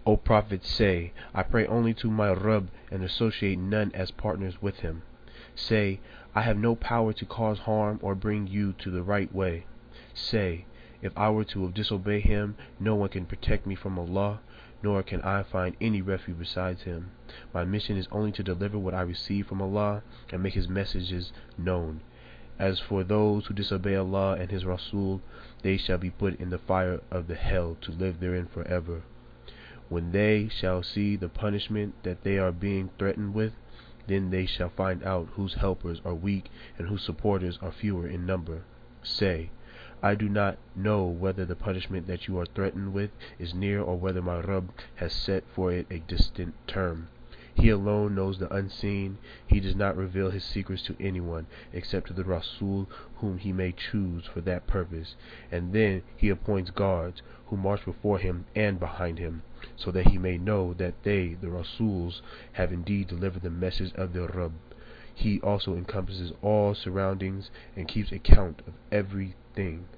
O Prophet, say, I pray only to my Rabb and associate none as partners with him. Say, I have no power to cause harm or bring you to the right way. Say, if I were to disobey him, no one can protect me from Allah, nor can I find any refuge besides him. My mission is only to deliver what I receive from Allah and make his messages known. As for those who disobey Allah and his Rasul, they shall be put in the fire of the hell to live therein forever. When they shall see the punishment that they are being threatened with, then they shall find out whose helpers are weak and whose supporters are fewer in number. Say, I do not know whether the punishment that you are threatened with is near or whether my Rabb has set for it a distant term. He alone knows the unseen. He does not reveal his secrets to anyone except to the Rasul whom he may choose for that purpose, and then he appoints guards who march before him and behind him, so that he may know that they, the Rasuls, have indeed delivered the message of their Rabb. He also encompasses all surroundings and keeps account of everything.